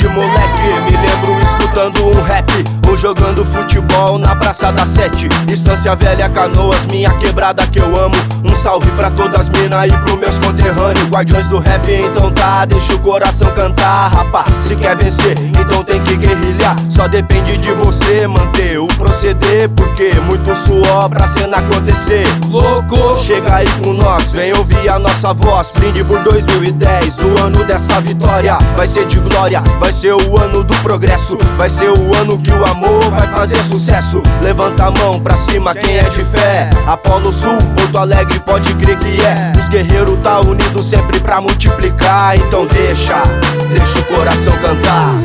de moleque, me lembro escutando um rap ou jogando futebol na Praça da Sete, Estância Velha, Canoas, minha quebrada que eu amo. Um salve pra todas as minas e pros meus conterrâneos, guardiões do rap, então tá, deixa o coração cantar. Rapaz, se quer vencer, então tem que guerrilhar. Só depende de você manter o proceder, porque muito suor pra cena acontecer. Louco, chega aí com nós, vem ouvir a nossa voz. Brinde por 2010, o ano dessa vitória. Vai ser de glória, vai ser o ano do progresso. Vai ser o ano que o amor vai fazer sucesso. Levanta a mão pra cima quem é de fé. Apolo Sul, Porto Alegre, pode crer que é. Os guerreiros tá unidos sempre pra multiplicar. Então deixa o coração cantar.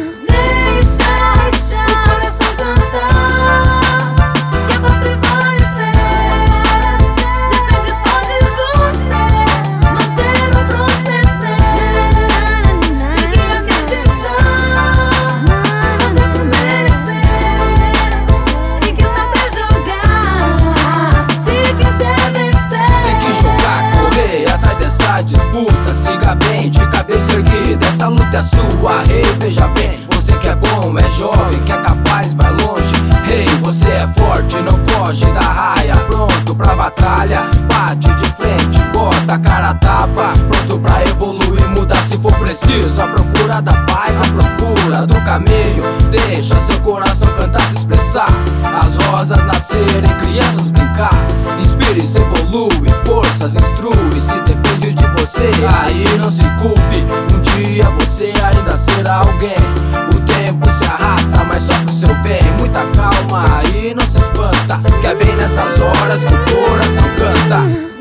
Disputa, siga bem, de cabeça erguida. Essa luta é sua, rei, veja bem. Você que é bom, é jovem, que é capaz, vai longe. Rei, você é forte, não foge da raia. Pronto pra batalha, bate de frente, bota a cara a tapa. Pronto pra evoluir, mudar se for preciso. A procura da paz, a procura do caminho. Deixa seu coração cantar, se expressar. As rosas nascerem, crianças brincar. Inspire-se, evolui, forças instrui. Se depende de você, aí não se culpe. Um dia você ainda será alguém. O tempo se arrasta, mas só pro seu bem. Muita calma e não se espanta, que é bem nessas horas que o coração canta.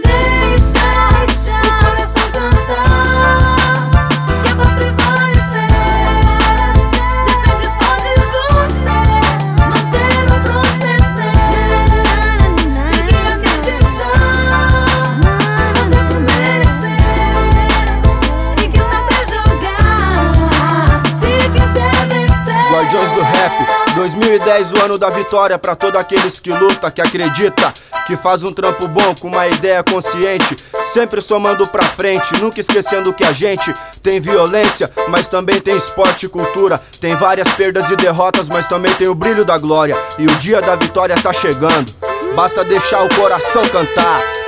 Guardiões do Rap, 2010, o ano da vitória pra todos aqueles que luta, que acredita, que faz um trampo bom com uma ideia consciente, sempre somando pra frente, nunca esquecendo que a gente tem violência, mas também tem esporte e cultura. Tem várias perdas e derrotas, mas também tem o brilho da glória. E o dia da vitória tá chegando, basta deixar o coração cantar.